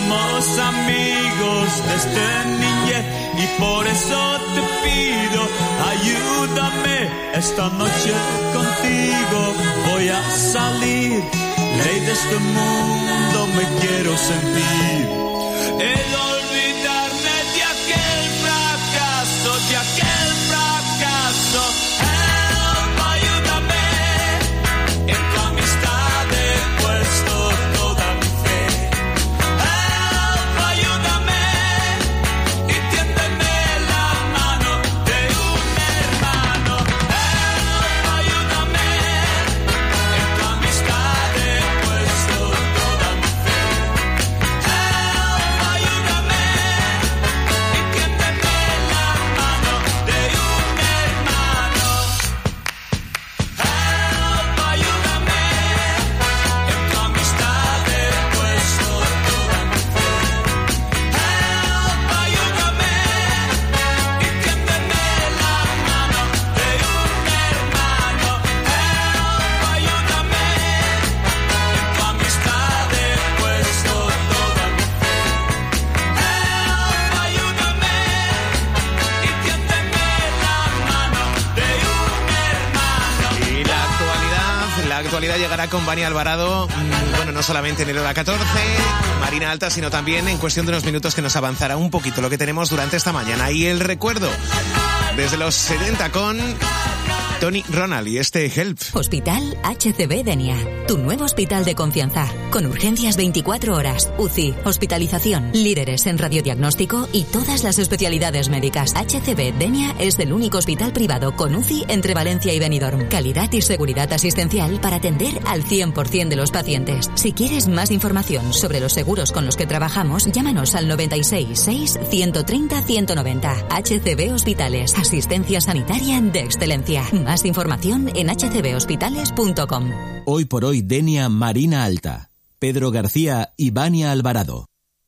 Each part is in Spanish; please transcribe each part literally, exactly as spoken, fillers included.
Somos amigos desde niñez y por eso te pido, ayúdame esta noche contigo. Voy a salir, ley de este mundo me quiero sentir. El olvidarme de aquel fracaso, de aquel fracaso. Help, ayúdame, en tu amistad he puesto toda mi fe. Help, ayúdame, y tiéndeme la mano de un hermano. Help, ayúdame, en tu amistad he puesto toda mi fe. Help, ayúdame, y tiéndeme la mano de un hermano. Help, ayúdame, en tu amistad he puesto toda mi fe. Help, ayúdame, y tiéndeme la mano de un hermano. Help, ayúdame, en tu amistad he puesto toda mi fe. Help, ayúdame, y tiéndeme la mano de un hermano. Y la actualidad, la actualidad llegará con Vania Alvarado, mm, bueno, no solamente en el hora catorce, Marina Alta, sino también en cuestión de unos minutos que nos avanzará un poquito lo que tenemos durante esta mañana. Y el recuerdo desde los setenta con Tony Ronald y este Help. Hospital H C B Denia, tu nuevo hospital de confianza, con urgencias veinticuatro horas, U C I, hospitalización, líderes en radiodiagnóstico y todas las especialidades médicas. H C B Denia es el único hospital privado con U C I entre Valencia y Benidorm. Calidad y seguridad asistencial para atender al cien por ciento de los pacientes. Si quieres más información sobre los seguros con los que trabajamos, llámanos al noventa y seis seis ciento treinta ciento noventa. H C B Hospitales, asistencia sanitaria de excelencia. Más información en h c b hospitales punto com. Hoy por hoy Denia Marina Alta, Pedro García y Vania Alvarado.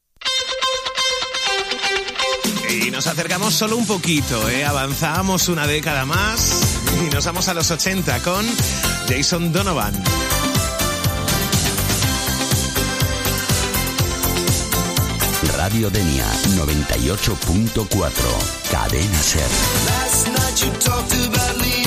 Y nos acercamos solo un poquito, ¿eh? Avanzamos una década más y nos vamos a los ochenta con Jason Donovan. Radio Denia noventa y ocho punto cuatro, Cadena Ser. Last night you talked about leaving.